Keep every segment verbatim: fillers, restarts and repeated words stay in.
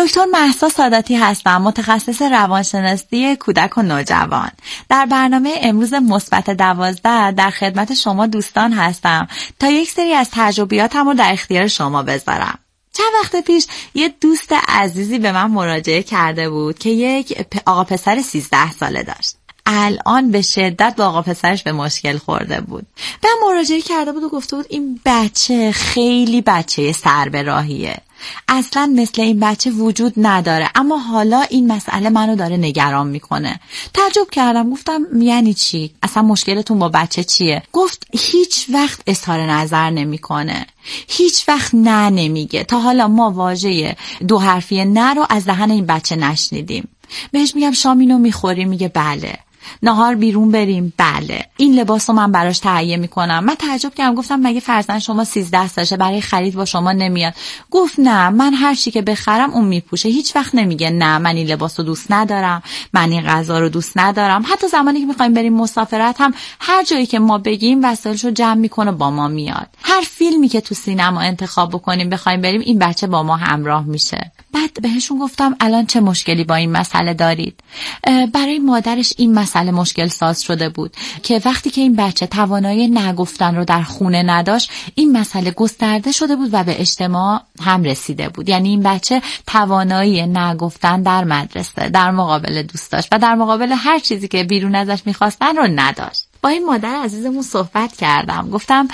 دکتر مهسا ساداتی هستم، متخصص روانشناسی کودک و نوجوان. در برنامه امروز مثبت دوازده در خدمت شما دوستان هستم تا یک سری از تجربیاتم رو در اختیار شما بذارم. چند وقت پیش یه دوست عزیزی به من مراجعه کرده بود که یک آقا پسر سیزده ساله داشت. الان به شدت با آقا پسرش به مشکل خورده بود. به من مراجعه کرده بود و گفته بود این بچه خیلی بچه سر به راهیه. اصلا مثل این بچه وجود نداره، اما حالا این مسئله منو داره نگران میکنه. تعجب کردم، گفتم یعنی چی؟ اصلا مشکلتون با بچه چیه؟ گفت هیچ وقت اظهار نظر نمیکنه، هیچ وقت نه نمیگه. تا حالا ما واژه دو حرفی نه رو از دهن این بچه نشنیدیم. بهش میگم شام اینو میخوری؟ میگه بله. نهار بیرون بریم؟ بله. این لباسو من براش تهیه میکنم. من تعجب کردم، گفتم مگه فرزند شما سیزده سالشه، برای خرید با شما نمیاد؟ گفت نه، من هر چی که بخرم اون میپوشه، هیچ وقت نمیگه نه من این لباسو دوست ندارم، من این غذا رو دوست ندارم. حتی زمانی که میخوایم بریم مسافرت هم هر جایی که ما بگیم وسایلشو جمع میکنه با ما میاد. هر فیلمی که تو سینما انتخاب بکنیم بخوایم بریم این بچه با ما همراه میشه. بعد بهشون گفتم الان چه مشکلی با این مسئله دارید؟ برای مادرش این مسئله مشکل ساز شده بود که وقتی که این بچه توانایی نگفتن رو در خونه نداشت، این مسئله گسترده شده بود و به اجتماع هم رسیده بود. یعنی این بچه توانایی نگفتن در مدرسه، در مقابل دوستاش و در مقابل هر چیزی که بیرون ازش میخواستن رو نداشت. با این مادر عزیزمون صحبت کردم، گفتم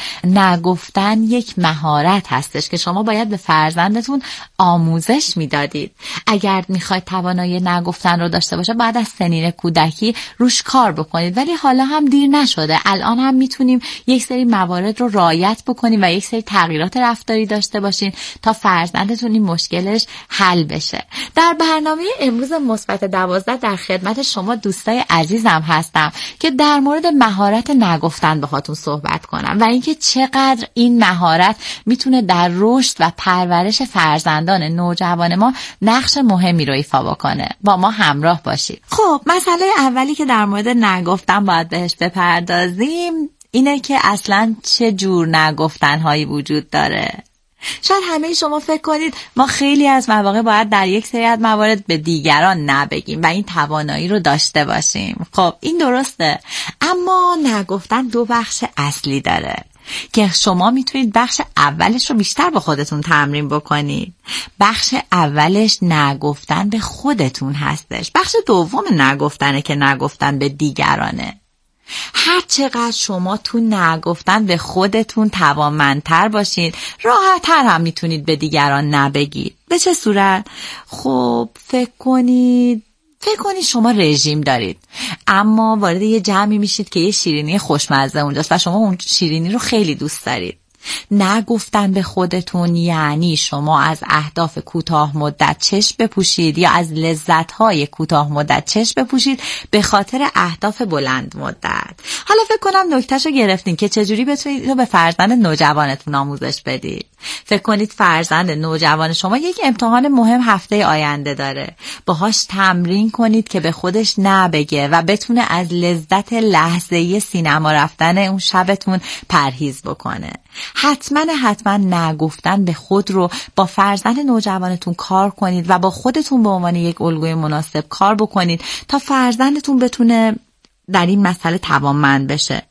نگفتن یک مهارت هستش که شما باید به فرزندتون آموزش میدادید. اگر میخواید توانایی نگفتن رو داشته باشه بعد از سنین کودکی روش کار بکنید، ولی حالا هم دیر نشده. الان هم میتونیم یک سری موارد رو رعایت بکنیم و یک سری تغییرات رفتاری داشته باشین تا فرزندتون این مشکلش حل بشه. در برنامه امروز مثبت دوازده در خدمت شما دوستای عزیزم هستم که در مورد مهارت مهارت نگفتن باهاتون صحبت کنم و اینکه چقدر این مهارت میتونه در رشد و پرورش فرزندان نوجوان ما نقش مهمی رو ایفا بکنه. با ما همراه باشید. خب مسئله اولی که در مورد نگفتن باید بهش بپردازیم اینه که اصلا چه جور نگفتن هایی وجود داره. شاید همه شما فکر کنید ما خیلی از مواقع باید در یک سری از موارد به دیگران نبگیم و این توانایی رو داشته باشیم. خب این درسته، اما نگفتن دو بخش اصلی داره که شما میتونید بخش اولش رو بیشتر با خودتون تمرین بکنید. بخش اولش نگفتن به خودتون هستش، بخش دوم نگفتنه که نگفتن به دیگرانه. هر چقدر شما تو نگفتن به خودتون توانمندتر باشید، راحت‌تر هم میتونید به دیگران نبگید. به چه صورت؟ خب فکر کنید فکر کنید شما رژیم دارید، اما وارد یه جمعی میشید که یه شیرینی خوشمزه اونجاست و شما اون شیرینی رو خیلی دوست دارید. نگفتن به خودتون یعنی شما از اهداف کوتاه مدت چشم بپوشید یا از لذت‌های کوتاه مدت چشم بپوشید به خاطر اهداف بلند مدت. حالا فکر کنم نکتهشو گرفتین که چجوری بتونید رو به فرزند نوجوانتون آموزش بدید. فکر کنید فرزند نوجوان شما یک امتحان مهم هفته آینده داره، باهاش تمرین کنید که به خودش نبگه و بتونه از لذت لحظه‌ای سینما رفتن اون شبتون پرهیز بکنه. حتما حتما نگفتن به خود رو با فرزند نوجوانتون کار کنید و با خودتون به عنوان یک الگوی مناسب کار بکنید تا فرزندتون بتونه در این مسئله توانمند بشه.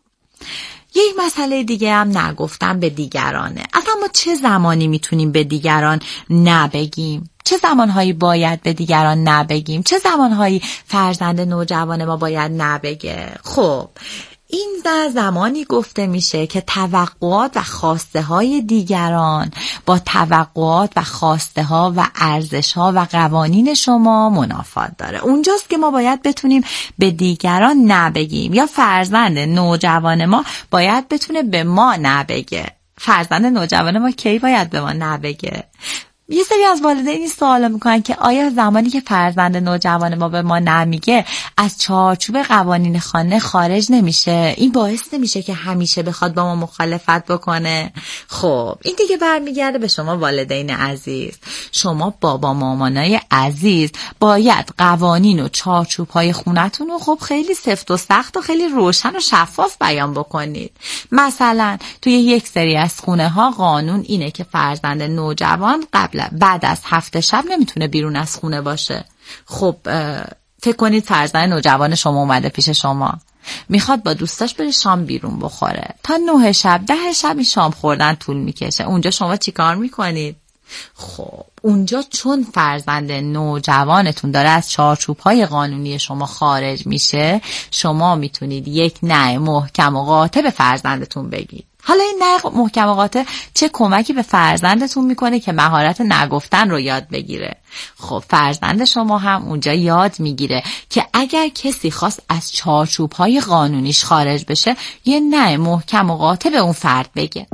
یک مسئله دیگه هم نگفتن به دیگرانه. اصلا ما چه زمانی میتونیم به دیگران نبگیم؟ چه زمانهایی باید به دیگران نبگیم؟ چه زمانهایی فرزند نوجوان ما باید نبگه؟ خب این در زمانی گفته میشه که توقعات و خواسته های دیگران با توقعات و خواسته ها و ارزش ها و قوانین شما منافات داره. اونجاست که ما باید بتونیم به دیگران نبگیم یا فرزند نوجوان ما باید بتونه به ما نبگه. فرزند نوجوان ما کی باید به ما نبگه؟ یه سری از والدین این سوالو میکنن که آیا زمانی که فرزند نوجوان ما به ما نمیگه از چارچوب قوانین خانه خارج نمیشه؟ این باعث نمیشه که همیشه بخواد با ما مخالفت بکنه؟ خب این دیگه برمیگرده به شما والدین عزیز. شما بابا مامانای عزیز باید قوانین و چارچوب‌های خونتون رو خب خیلی سفت و سخت و خیلی روشن و شفاف بیان بکنید. مثلا توی یک سری از خونه ها قانون اینه که فرزند نوجوان قبل قبل بعد از هفت شب نمیتونه بیرون از خونه باشه. خب فکر کنید فرزند نوجوان شما اومده پیش شما، میخواد با دوستاش بره شام بیرون بخوره. تا نه شب ده شب این شام خوردن طول میکشه. اونجا شما چی کار میکنید؟ خب اونجا چون فرزند نوجوانتون داره از چارچوب‌های قانونی شما خارج میشه، شما میتونید یک نه محکم و قاطع به فرزندتون بگید. حالا این نه محکم و قاطع چه کمکی به فرزندتون میکنه که مهارت نگفتن رو یاد بگیره؟ خب فرزند شما هم اونجا یاد میگیره که اگر کسی خواست از چارچوب‌های قانونیش خارج بشه، یه نه محکم و قاطع به اون فرد بگه.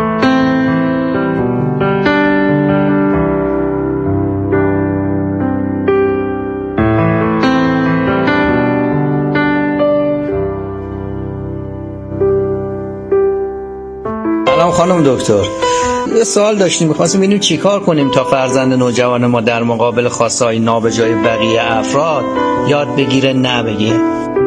سلام خانم دکتر، یه سوال داشتیم، می‌خواستیم ببینیم چی کار کنیم تا فرزند نوجوان ما در مقابل خواسته‌های نابجای بقیه افراد یاد بگیره نه بگه.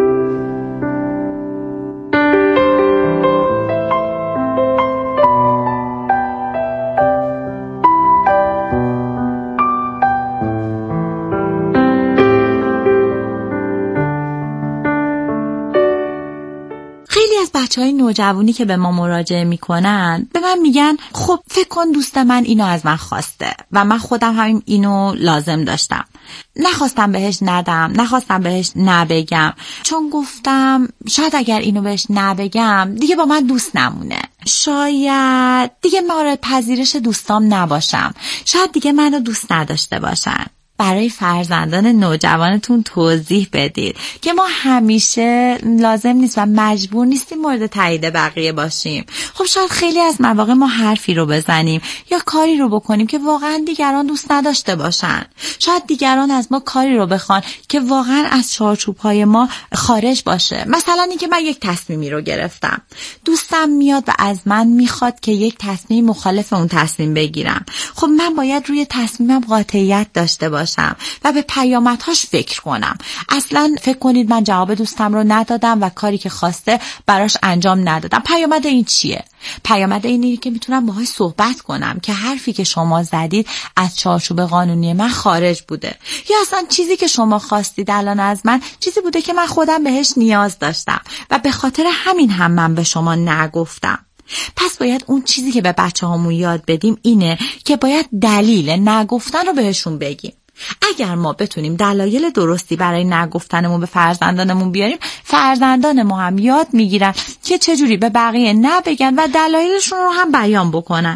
بچه‌های نوجوانی که به ما مراجعه میکنن به من میگن خب فکر کن دوست من اینو از من خواسته و من خودم همین اینو لازم داشتم، نخواستم بهش ندم، نخواستم بهش نبگم، چون گفتم شاید اگر اینو بهش نبگم دیگه با من دوست نمونه، شاید دیگه مورد پذیرش دوستام نباشم، شاید دیگه منو دوست نداشته باشن. برای فرزندان نوجوانتون توضیح بدید که ما همیشه لازم نیست و مجبور نیستیم مورد تایید بقیه باشیم. خب شاید خیلی از مواقع ما حرفی رو بزنیم یا کاری رو بکنیم که واقعا دیگران دوست نداشته باشن. شاید دیگران از ما کاری رو بخوان که واقعا از چارچوب‌های ما خارج باشه. مثلا اینکه من یک تصمیمی رو گرفتم، دوستم میاد و از من میخواد که یک تصمیم مخالف اون تصمیم بگیرم. خب من باید روی تصمیمم قاطعیت داشته باشم و به پیامدهاش فکر کنم. اصلا فکر کنید من جواب دوستم رو ندادم و کاری که خواسته براش انجام ندادم. پیامد این چیه؟ پیامد اینه که میتونم باهاش صحبت کنم که حرفی که شما زدید از چارچوب قانونی من خارج بوده، یا اصلا چیزی که شما خواستید الان از من چیزی بوده که من خودم بهش نیاز داشتم و به خاطر همین هم من به شما نگفتم. پس باید اون چیزی که به بچه هامون یاد بدیم اینه که باید دلیل نگفتن رو بهشون بگیم. اگر ما بتونیم دلایل درستی برای نگفتنمون به فرزندانمون بیاریم، فرزندان ما هم یاد میگیرن که چجوری به بقیه نبگن و دلایلشون رو هم بیان بکنن.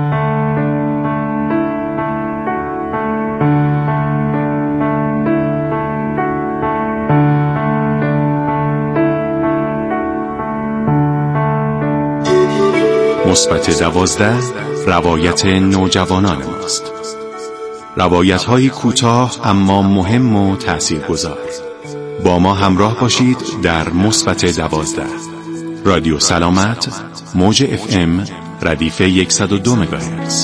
مثبت دوازده، روایت نوجوانان ماست. روایت‌های کوتاه اما مهم و تأثیرگذار. با ما همراه باشید در مثبت دوازده. رادیو سلامت، موج اف ام، ردیف صد و دو مگاهرتز.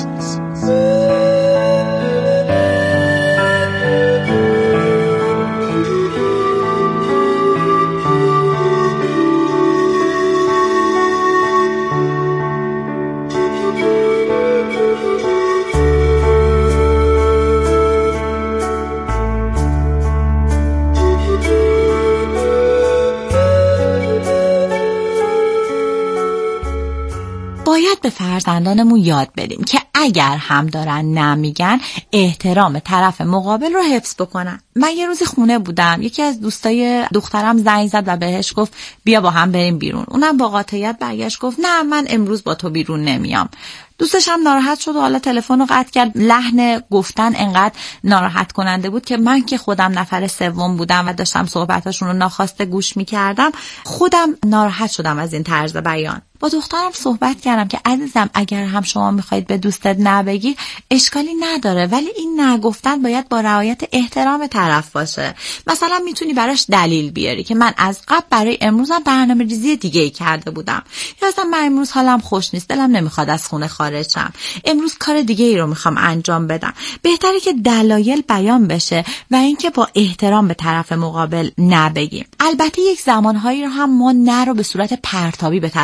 باید به فرزندانمون یاد بدیم که اگر هم دارن نمیگن احترام طرف مقابل رو حفظ بکنن. من یه روزی خونه بودم، یکی از دوستای دخترم زنگ زد و بهش گفت بیا با هم بریم بیرون. اونم با قاطعیت برگشت گفت نه من امروز با تو بیرون نمیام. دوستش هم ناراحت شد و حالا تلفن رو قطع کرد. لحن گفتن انقدر ناراحت کننده بود که من که خودم نفر سوم بودم و داشتم صحبتاشون رو ناخواسته گوش میکردم، خودم ناراحت شدم از این طرز بیان. با دخترم صحبت کردم که عزیزم اگر هم شما میخواید به دوستت نبگی اشکالی نداره، ولی این نگفتن باید با رعایت احترام طرف باشه. مثلا میتونی براش دلیل بیاری که من از قبل برای امروزم برنامه‌ریزی دیگه‌ای کرده بودم، یا اصلا من امروز حالم خوش نیست، دلم نمیخواد از خونه خارج شم، امروز کار دیگه‌ای رو میخوام انجام بدم. بهتره که دلایل بیان بشه و اینکه با احترام به طرف مقابل نبگیم. البته یک زمانهایی رو هم ما نه رو به صورت پرتابی به طرف مقابل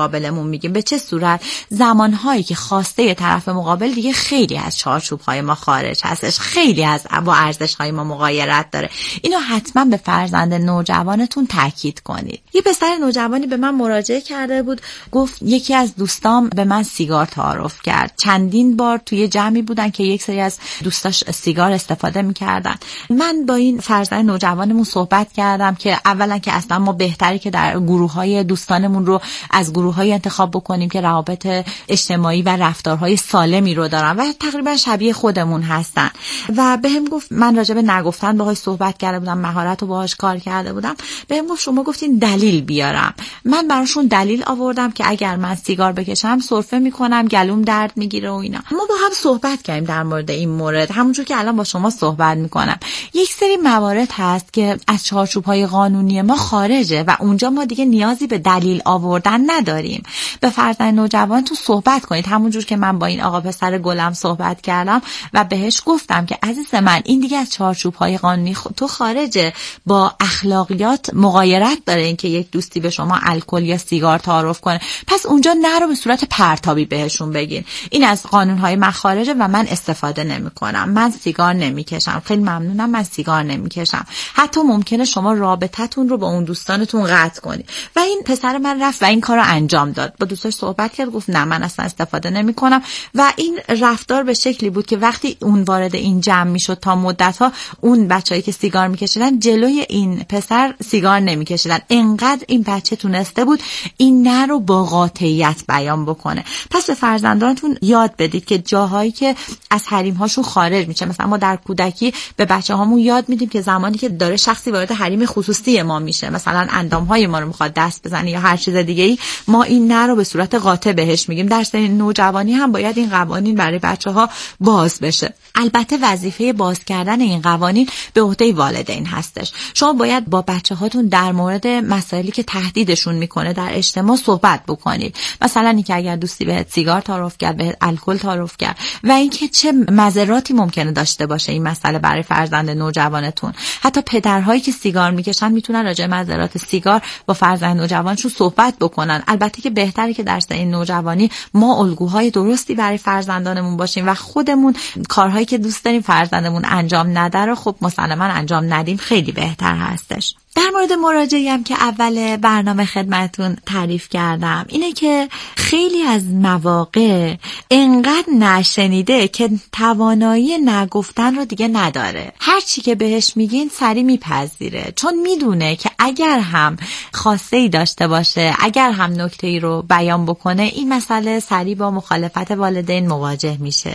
مقابلمون میگیم. به چه صورت؟ زمانهایی که خواسته طرف مقابل دیگه خیلی از چارچوب‌های ما خارج هستش، خیلی از با ارزش‌های ما مغایرت داره. اینو حتما به فرزند نوجوانتون تاکید کنید. یه پسر نوجوانی به من مراجعه کرده بود، گفت یکی از دوستام به من سیگار تعارف کرد. چندین بار توی جمعی بودن که یک سری از دوستاش سیگار استفاده می‌کردن. من با این فرزند نوجوانمون صحبت کردم که اولا که اصلا ما بهتری که در گروه‌های دوستانمون رو از گروه‌های انتخاب بکنیم که روابط اجتماعی و رفتارهای سالمی رو دارن و تقریبا شبیه خودمون هستن. و بهم گفت، من راجع به نگفتن باهاش صحبت کرده بودم، مهارت رو باهاش کار کرده بودم. بهم گفت شما گفتین دلیل بیارم. من براشون دلیل آوردم که اگر من سیگار بکشم سرفه میکنم، گلوم درد میگیره و اینا. ما با هم صحبت کردیم در مورد این مورد، همونجور که الان با شما صحبت میکنم. یک سری موارد هست که از چارچوب‌های قانونی ما خارجه و اونجا ما دیگه نیازی به دلیل آوردن نداریم. به فرزند نوجوان تو صحبت کنید، همونجور که من با این آقا پسر گلم صحبت کردم و بهش گفتم که عزیز من این دیگه از چارچوب‌های قانونی تو خارجه، با اخلاقیات مغایرت داره این که یک دوستی به شما الکل یا سیگار تعارف کنه، پس اونجا نرو به صورت پرتابی بهشون بگین این از قانون‌های من خارجه و من استفاده نمی‌کنم، من سیگار نمی‌کشم، خیلی ممنونم، من سیگار نمی‌کشم. حتی ممکنه شما رابطتون رو با اون دوستانتون قطع کنید. و این پسر من رفت و این کارو انجام داد. با دوستاش صحبت کرد، گفت نه من اصلا استفاده نمی‌کنم و این رفتار به شکلی بود که وقتی اون وارد این جمع میشد تا مدت‌ها اون بچه‌ای که سیگار می‌کشیدن جلوی این پسر سیگار نمی‌کشیدن. انقدر این بچه تونسته بود این نه رو با قاطعیت بیان بکنه. پس به فرزندانتون یاد بدید که جاهایی که از حریم‌هاشون خارج میشه، مثلا ما در کودکی به بچه‌هامون یاد میدیم که زمانی که داره شخصی وارد حریم خصوصی ما میشه، مثلا اندام‌های ما رو میخواد دست بزنه یا هر چیز دیگه‌ای، ما این نه رو به صورت قاطع بهش میگیم. در سن نوجوانی هم باید این قوانین برای بچه‌ها باز بشه. البته وظیفه باز کردن این قوانین به عهده والدین هستش. شما باید با بچه‌هاتون در مورد مسائلی که تهدیدشون میکنه در اجتماع صحبت بکنید. مثلا اینکه اگر دوستی بهت سیگار تعارف کرد، بهت الکل تعارف کرد و اینکه چه مضراتی ممکنه داشته باشه این مسئله برای فرزند نوجوانتون. حتی پدرهایی که سیگار میکشن میتونن راجع به مضرات سیگار با فرزند نوجوانشون صحبت بکنن. البته که بهتره که در سن نوجوانی ما الگوهای درستی برای فرزندانمون باشیم و خودمون کارهایی که دوست داریم فرزندمون انجام نده رو خب مسلماً انجام ندیم، خیلی بهتر هستش. در مورد مراجعه‌ای هم که اول برنامه خدمتون تعریف کردم اینه که خیلی از مواقع انقدر نشنیده که توانایی نگفتن رو دیگه نداره. هر چی که بهش میگین سری میپذیره، چون میدونه که اگر هم خواسته‌ای داشته باشه، اگر هم نکته‌ای رو بیان بکنه، این مسئله سری با مخالفت والدین مواجه میشه.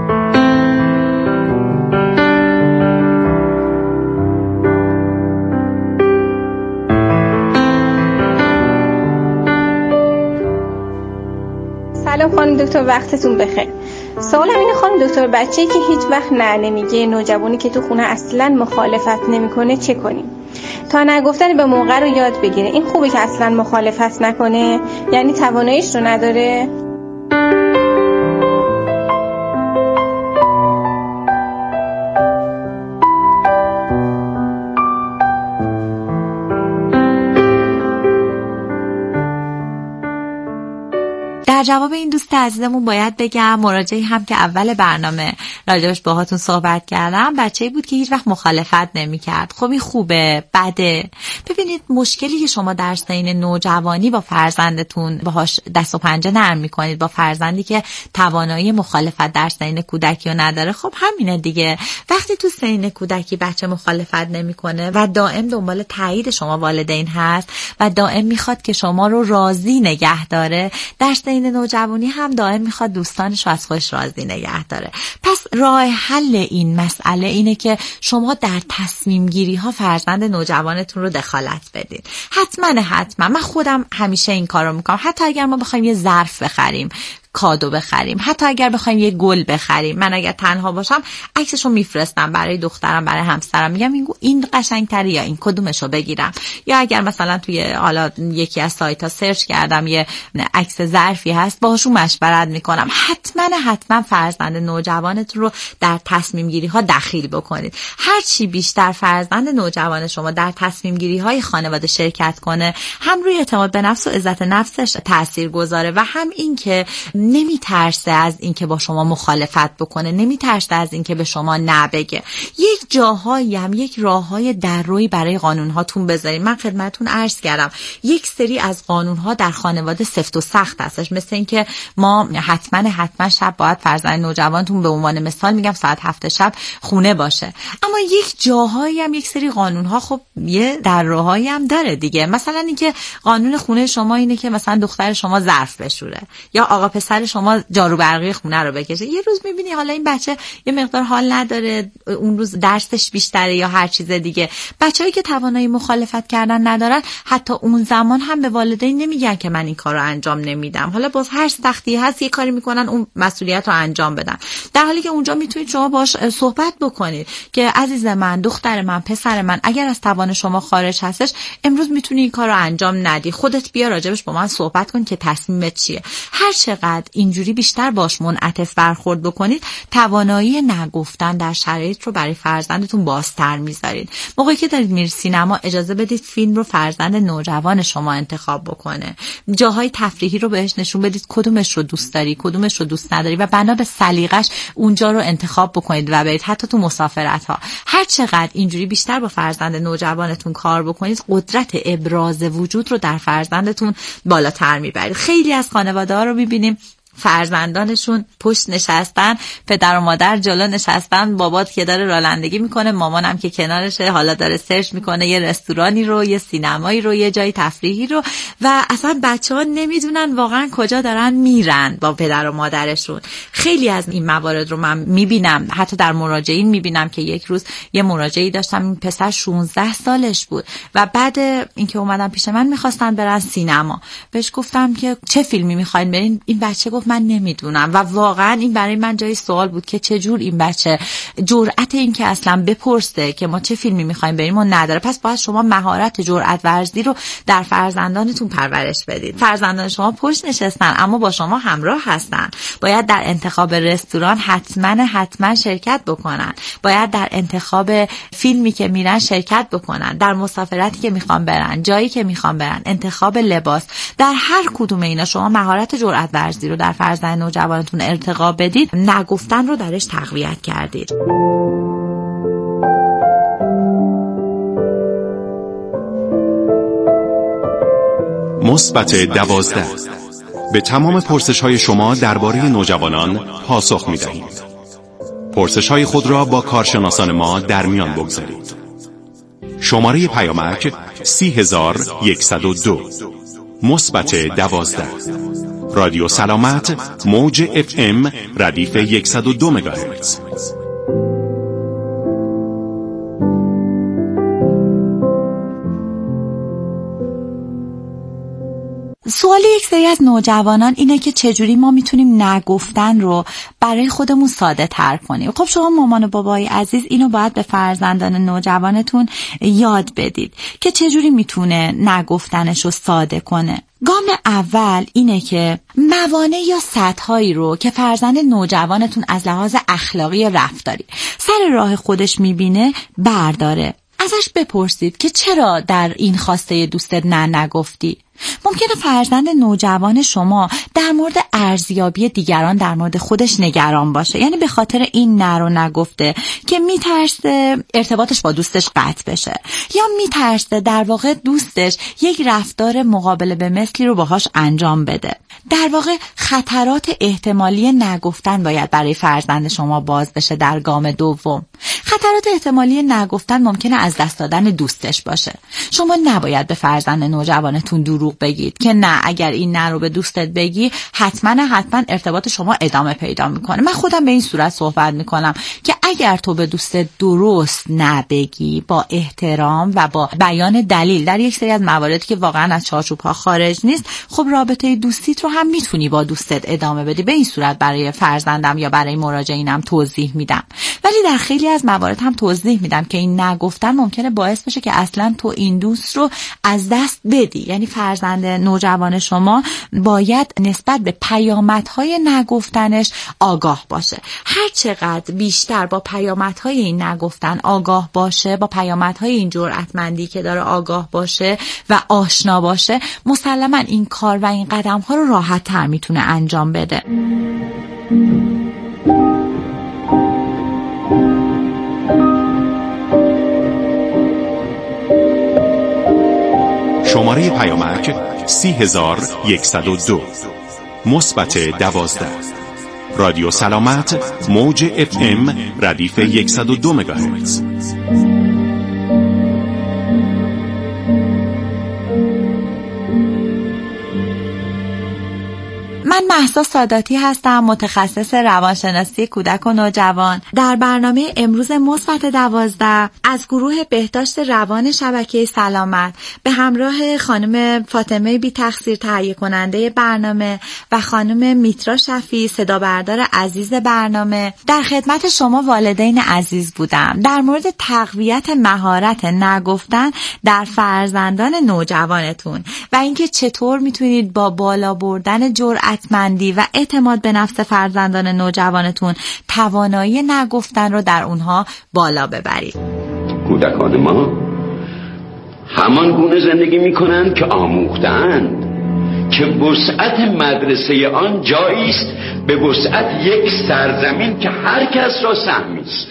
سلام خانم دکتر، وقتتون بخیر. سوالم اینه خانم دکتر، بچه‌ای که هیچ وقت نه نمیگه، نوجوانی که تو خونه اصلا مخالفت نمیکنه چه کنیم؟ تا نگفتن به موقع رو یاد بگیره. این خوبه که اصلا مخالفت نکنه؟ یعنی تواناییش رو نداره؟ در جواب این دوست عزیزمون باید بگم مراجعی هم که اول برنامه راجعش باهاتون صحبت کردم بچه‌ای بود که هیچ وقت مخالفت نمی‌کرد. خب این خوبه، بده؟ ببینید مشکلی که شما در سن نوجوانی با فرزندتون باهاش دست و پنجه نرم می‌کنید، با فرزندی که توانایی مخالفت در سن کودکی رو نداره، خب همینه دیگه. وقتی تو سن کودکی بچه مخالفت نمی‌کنه و دائم دنبال تایید شما والدین هست و دائم می‌خواد که شما رو راضی نگه داره، در سن نوجوانی هم دائم میخواد دوستانش رو از خودش راضی نگه داره. پس راه حل این مسئله اینه که شما در تصمیم گیری ها فرزند نوجوانتون رو دخالت بدید. حتما حتما من خودم همیشه این کار رو میکنم. حتی اگر ما بخوایم یه ظرف بخریم، کادو بخریم، حتی اگر بخوایم یه گل بخریم. من اگر تنها باشم عکسشو میفرستم برای دخترم، برای همسرم، میگم این این قشنگتره یا این کدومشو بگیرم. یا اگر مثلا توی حالا یکی از سایت‌ها سرچ کردم یه عکس ظرفی هست، باهاشون مشورت میکنم. حتما حتما فرزند نوجوانتون رو در تصمیم گیری ها دخیل بکنید. هر چی بیشتر فرزند نوجوان شما در تصمیم گیری های خانواده شرکت کنه، هم روی اعتماد به نفس و عزت نفسش تأثیر گذاره و هم این که نمیترسه از این که با شما مخالفت بکنه، نمیترسه از این که به شما نبگه. یک جاهایی هم یک راههای درروی برای قانونهاتون بذارید. من خدمتتون عرض کردم یک سری از قانونها در خانواده سفت و سخت هستش، مثل این که ما حتما حتما شب باید فرزند نوجوانتون به عنوان مثال میگم ساعت هفت شب خونه باشه. اما یک جاهایی هم یک سری قانونها خب یه درروهایی هم داره دیگه. مثلا اینکه قانون خونه شما اینه که مثلا دختر شما ظرف بشوره یا آقا پسر شما جارو برقی خونه رو بکشه. یه روز میبینی حالا این بچه یه مقدار حال نداره، اون روز درسش بیشتره یا هر چیز دیگه. بچه‌ای که توانایی مخالفت کردن ندارن حتی اون زمان هم به والدین نمیگن که من این کارو انجام نمیدم. حالا باز هر سختی هست یه کاری میکنن اون مسئولیت رو انجام بدن، در حالی که اونجا میتونید شما باش صحبت بکنید که عزیز من، دختر من، پسر من، اگر از توان شما خارج هستش امروز میتونی این کارو انجام ندی، خودت بیا راجبش با من صحبت کن که تصمیمت چیه. هر چقدر اینجوری بیشتر باش منعطف برخورد بکنید، توانایی نگفتن در شرایط رو برای فرزندتون بازتر میذارید. موقعی که دارید میرید سینما اجازه بدید فیلم رو فرزند نوجوان شما انتخاب بکنه. جاهای تفریحی رو بهش نشون بدید کدومش رو دوست داری، کدومش رو دوست نداری و بنا به سلیقش اونجا رو انتخاب بکنید و برید. حتی تو مسافرت ها هر چقدر اینجوری بیشتر با فرزند نوجوانتون کار بکنید، قدرت ابراز وجود رو در فرزندتون بالاتر میبرید. خیلی از خانواده ها رو میبینیم فرزندانشون پشت نشستن، پدر و مادر جلو نشستن، بابات که داره رانندگی میکنه، مامانم که کنارشه حالا داره سرچ میکنه یه رستورانی رو، یه سینمایی رو، یه جای تفریحی رو و اصلا بچه‌ها نمیدونن واقعا کجا دارن میرن با پدر و مادرشون. خیلی از این موارد رو من میبینم، حتی در مراجعین میبینم که یک روز یه مراجعی داشتم، این پسر شانزده سالش بود و بعد اینکه اومدن پیش من میخواستن برن سینما، بهش گفتم که چه فیلمی میخواین برین؟ این بچه گفت من نمیدونم و واقعا این برای من جای سوال بود که چجور این بچه جرأت این که اصلا بپرسه که ما چه فیلمی میخوایم بریم و نداره. پس باید شما مهارت جرأت ورزی رو در فرزندانتون پرورش بدید. فرزندان شما پشت نشستن اما با شما همراه هستن. باید در انتخاب رستوران حتما حتما شرکت بکنن، باید در انتخاب فیلمی که میرن شرکت بکنن، در مسافرتی که میخوان برن، جایی که میخوان برن، انتخاب لباس، در هر کدوم اینا شما مهارت جرأت ورزی رو در فرزند نوجوانتون ارتقا بدید، نگفتن رو درش تقویت کردید. مثبت دوازده. به تمام پرسش‌های شما درباره نوجوانان پاسخ می‌دهید. پرسش‌های خود را با کارشناسان ما در میان بگذارید. شماره پیامک سی هزار و صد و دو. مثبت دوازده. رادیو سلامت، موج اف ام، ردیف صد و دو مگاهرتز. سوال یک سری از نوجوانان اینه که چجوری ما میتونیم نگفتن رو برای خودمون ساده تر کنیم. خب شما مامان و بابای عزیز اینو باید به فرزندان نوجوانتون یاد بدید که چجوری میتونه نگفتنش رو ساده کنه. گام اول اینه که موانع یا سطحایی رو که فرزند نوجوانتون از لحاظ اخلاقی رفتاری سر راه خودش میبینه برداره. ازش بپرسید که چرا در این خواسته دوستت نه نگفتی. ممکنه فرزند نوجوان شما در مورد ارزیابی دیگران در مورد خودش نگران باشه، یعنی به خاطر این نه رو نگفته که میترسه ارتباطش با دوستش قطع بشه یا میترسه در واقع دوستش یک رفتار مقابل به مثلی رو باهاش انجام بده. در واقع خطرات احتمالی نگفتن باید برای فرزند شما باز بشه در گام دوم. خطرات خطرات احتمالی نگفتن ممکنه از دست دادن دوستش باشه. شما نباید به فرزند نوجوانتون دروغ بگید که نه اگر این نه رو به دوستت بگی حتما حتما ارتباط شما ادامه پیدا میکنه. من خودم به این صورت صحبت میکنم که اگر تو به دوستت درست نبگی با احترام و با بیان دلیل در یک سری از مواردی که واقعا از چارچوب‌ها خارج نیست، خب رابطه دوستیت رو هم میتونی با دوستت ادامه بدی. به این صورت برای فرزندم یا برای مراجعینم توضیح میدم. ولی در خیلی از موارد هم توضیح میدم که این نگفتن ممکنه باعث بشه که اصلا تو این دوست رو از دست بدی. یعنی فرزند نوجوان شما باید نسبت به پیامدهای نگفتنش آگاه باشه. هر چقدر بیشتر با پیامدهای این نگفتن آگاه باشه، با پیامدهای این جرأتمندی که داره آگاه باشه و آشنا باشه، مسلما این کار و این قدم‌ها رو راحت تر میتونه انجام بده. شماره پیامک سی هزار یکصد و دو مثبت دوازده. رادیو سلامت موج اف ام ردیف صد و دو مگاهرتز. من مهسا ساداتی هستم، متخصص روانشناسی کودک و نوجوان. در برنامه امروز مثبت دوازده از گروه بهداشت روان شبکه سلامت به همراه خانم فاطمه بی تقصیر تهیه کننده برنامه و خانم میترا شفی صدا بردار عزیز برنامه در خدمت شما والدین عزیز بودم در مورد تقویت مهارت نگفتن در فرزندان نوجوانتون و اینکه چطور میتونید با بالا بردن جرأت مندی و اعتماد به نفس فرزندان نوجوانتون توانایی نگفتن رو در اونها بالا ببرید. کودکان ما همان گونه زندگی میکنند که آموختند که وسعت مدرسه آن جایی است به وسعت یک سرزمین که هر کس را سهمی است.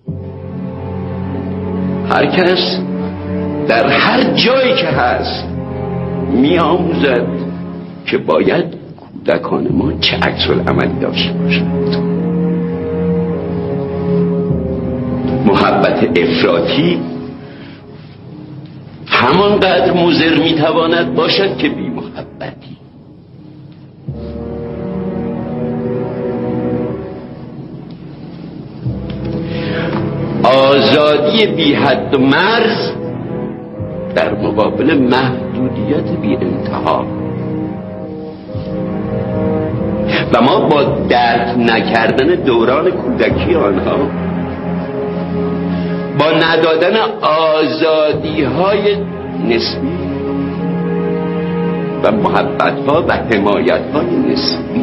هر کس در هر جایی که هست میآموزد که باید کودکان ما چه عکس‌العملی داشته باشند. محبت افراطی همانقدر مضر میتواند باشد که بی محبتی. آزادی بی حد و مرز در مقابل محدودیت بی انتها و ما با درک نکردن دوران کودکی آنها، با ندادن آزادی های نسبی و محبت ها و حمایت های نسبی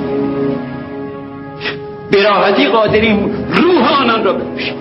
به راحتی قادریم روح آنان را بکشیم.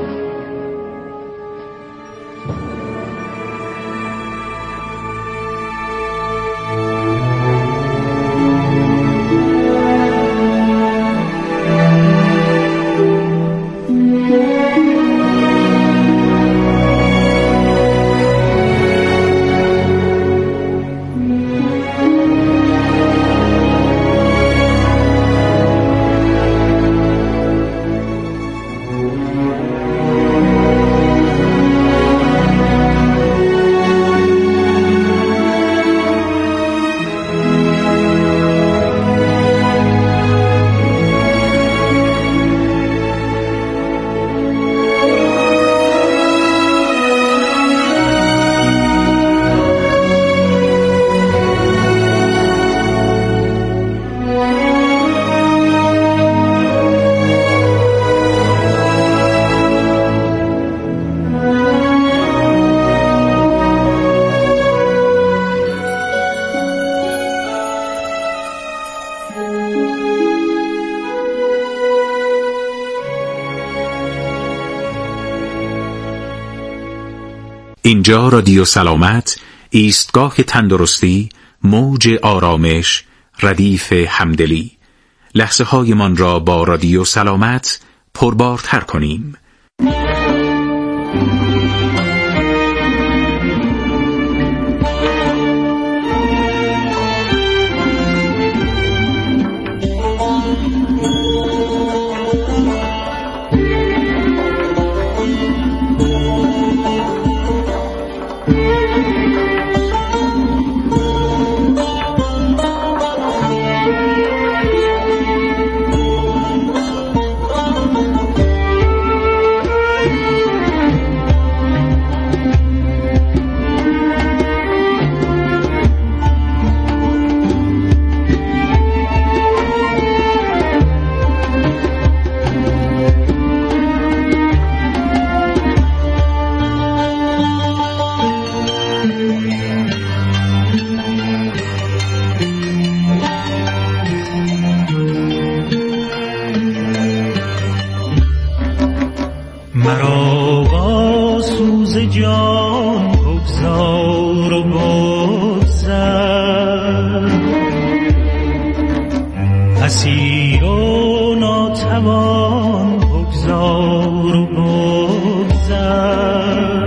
اینجا رادیو سلامت، ایستگاه تندرستی، موج آرامش، ردیف همدلی. لحظه هایمان را با رادیو سلامت پربارتر کنیم. مرا با سوز جان بگذار و بگذر، اسیر و ناتوان بگذار و بگذر.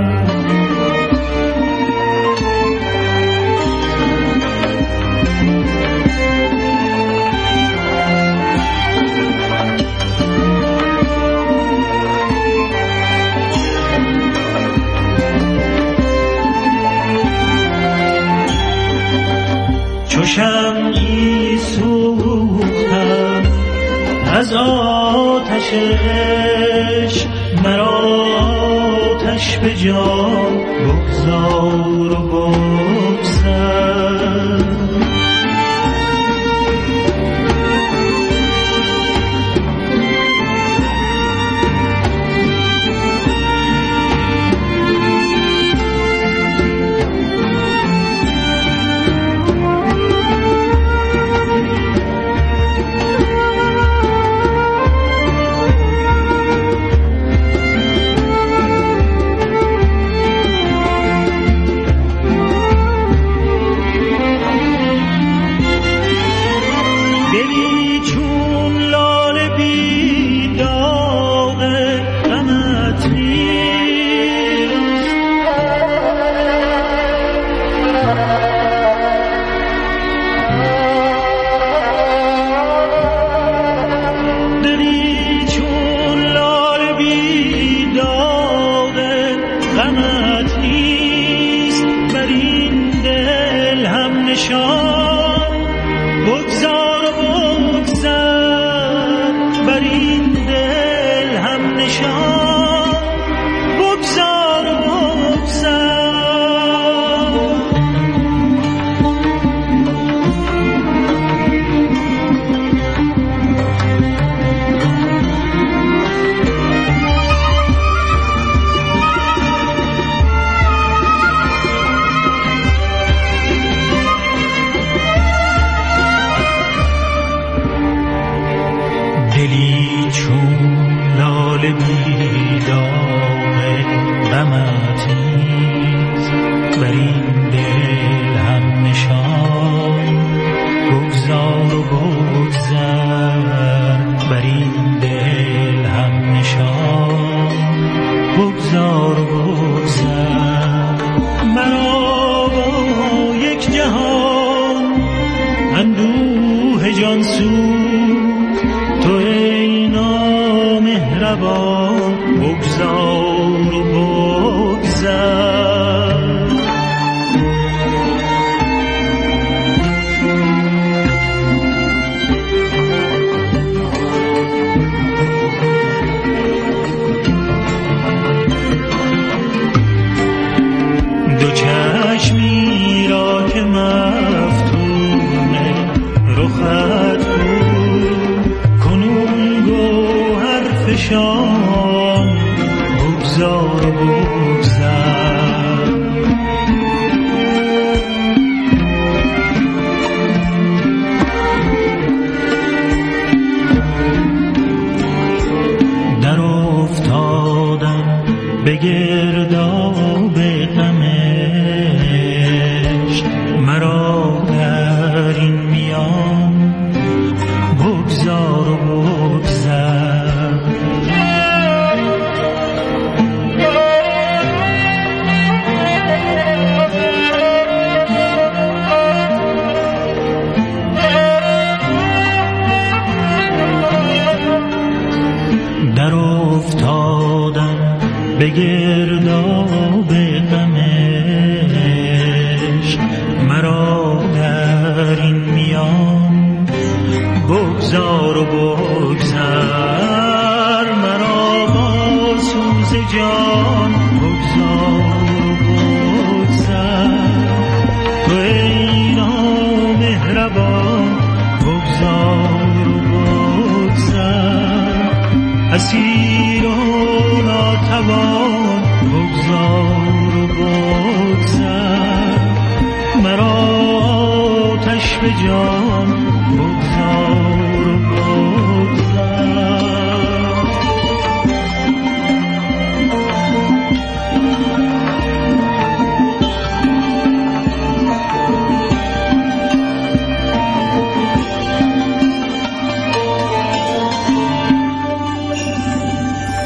چو شمعی سوختم از آتش عشق، مرا آتش به جان بگذار و بگذر. اسیر و ناتوان بگذار و بگذر، مرا آتش به جان